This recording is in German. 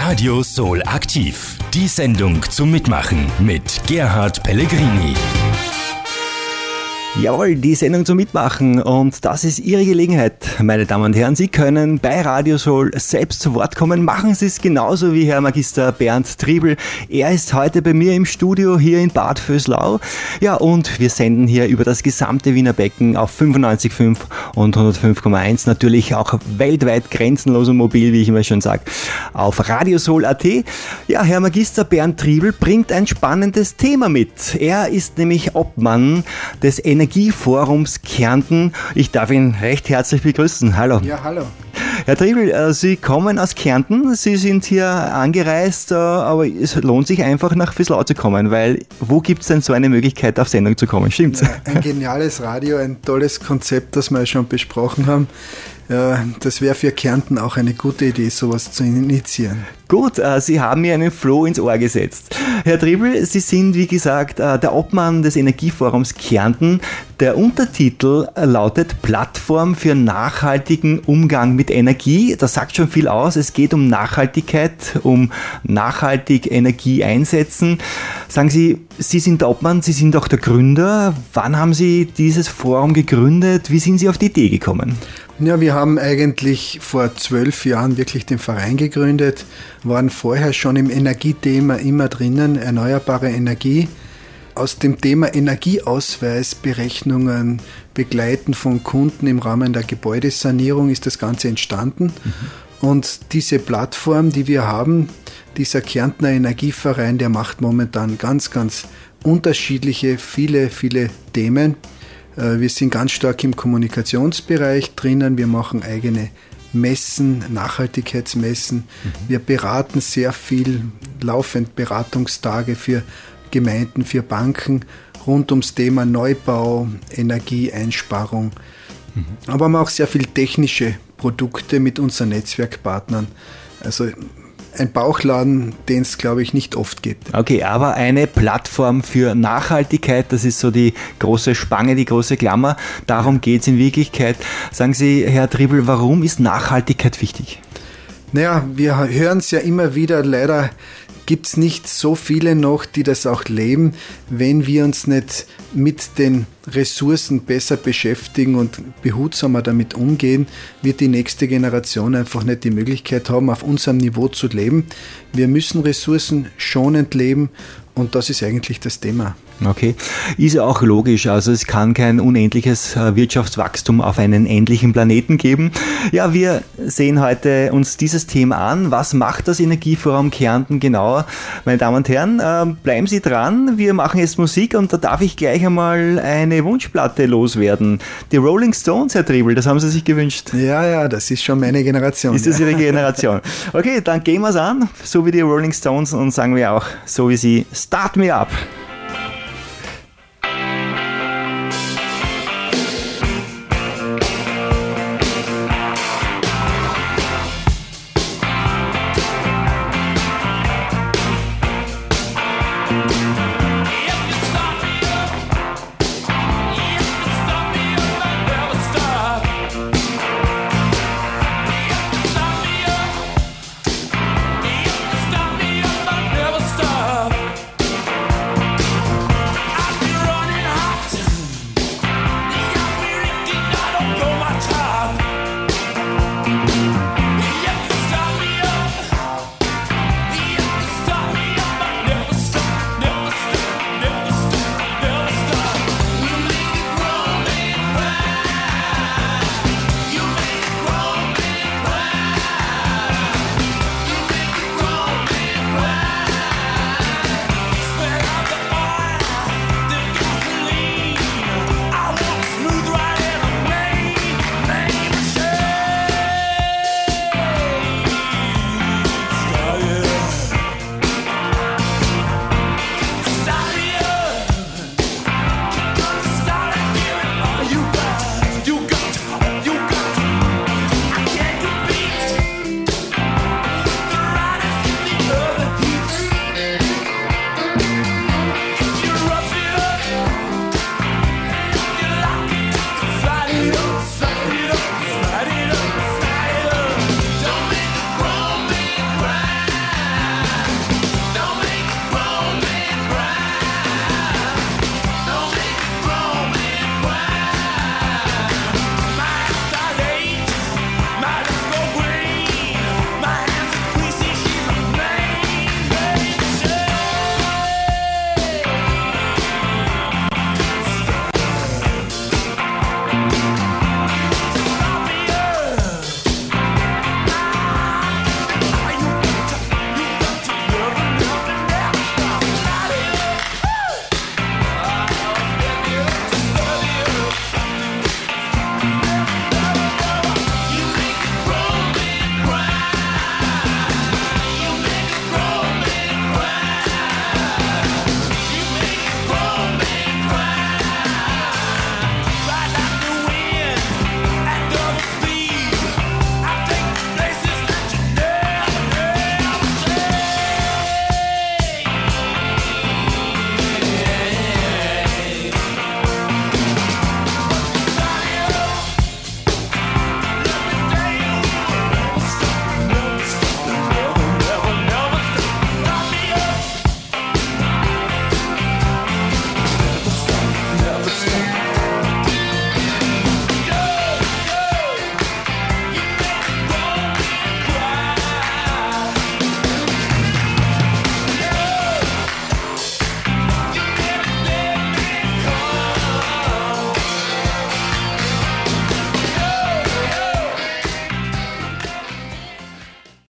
Radio Soul aktiv. Die Sendung zum Mitmachen mit Gerhard Pellegrini. Jawohl, die Sendung zum Mitmachen und das ist Ihre Gelegenheit, meine Damen und Herren. Sie können bei Radio Soul selbst zu Wort kommen. Machen Sie es genauso wie Herr Magister Bernd Triebel. Er ist heute bei mir im Studio hier in Bad Vöslau. Ja, und wir senden hier über das gesamte Wiener Becken auf 95,5 und 105,1. Natürlich auch weltweit grenzenlos und mobil, wie ich immer schon sage, auf radiosoul.at. Ja, Herr Magister Bernd Triebel bringt ein spannendes Thema mit. Er ist nämlich Obmann des Energieforums Kärnten. Ich darf ihn recht herzlich begrüßen. Hallo. Ja, hallo. Herr Triebel, Sie kommen aus Kärnten, Sie sind hier angereist, aber es lohnt sich einfach nach Vöslau zu kommen, weil wo gibt es denn so eine Möglichkeit, auf Sendung zu kommen? Stimmt's? Ja, ein geniales Radio, ein tolles Konzept, das wir schon besprochen haben. Das wäre für Kärnten auch eine gute Idee, sowas zu initiieren. Gut, Sie haben mir einen Floh ins Ohr gesetzt. Herr Triebel, Sie sind, wie gesagt, der Obmann des Energieforums Kärnten. Der Untertitel lautet Plattform für nachhaltigen Umgang mit Energie. Das sagt schon viel aus. Es geht um Nachhaltigkeit, um nachhaltig Energie einsetzen. Sagen Sie, Sie sind der Obmann, Sie sind auch der Gründer. Wann haben Sie dieses Forum gegründet? Wie sind Sie auf die Idee gekommen? Ja, wir haben eigentlich vor 12 Jahren wirklich den Verein gegründet, waren vorher schon im Energiethema immer drinnen, erneuerbare Energie. Aus dem Thema Energieausweisberechnungen, Begleiten von Kunden im Rahmen der Gebäudesanierung ist das Ganze entstanden. Und diese Plattform, die wir haben, dieser Kärntner Energieverein, der macht momentan ganz, ganz unterschiedliche, viele Themen. Wir sind ganz stark im Kommunikationsbereich drinnen. Wir machen eigene Messen, Nachhaltigkeitsmessen. Wir beraten sehr viel, laufend Beratungstage für Gemeinden, für Banken rund ums Thema Neubau, Energieeinsparung. Aber wir haben auch sehr viel technische Produkte mit unseren Netzwerkpartnern. Also ein Bauchladen, den es, glaube ich, nicht oft gibt. Okay, aber eine Plattform für Nachhaltigkeit, das ist so die große Spange, die große Klammer. Darum geht es in Wirklichkeit. Sagen Sie, Herr Triebel, warum ist Nachhaltigkeit wichtig? Naja, wir hören es ja immer wieder, leider gibt es nicht so viele noch, die das auch leben, wenn wir uns nicht mit den Ressourcen besser beschäftigen und behutsamer damit umgehen, wird die nächste Generation einfach nicht die Möglichkeit haben, auf unserem Niveau zu leben. Wir müssen ressourcenschonend leben und das ist eigentlich das Thema. Okay, ist ja auch logisch, also es kann kein unendliches Wirtschaftswachstum auf einen endlichen Planeten geben. Ja, wir sehen heute uns dieses Thema an. Was macht das Energieforum Kärnten genauer? Meine Damen und Herren, bleiben Sie dran, wir machen jetzt Musik und da darf ich gleich einmal eine Wunschplatte loswerden. Die Rolling Stones, Herr Triebel, das haben Sie sich gewünscht. Ja, das ist schon meine Generation. Ist das Ihre Generation? Okay, dann gehen wir es an, so wie die Rolling Stones und sagen wir auch, so wie sie, Start Me Up.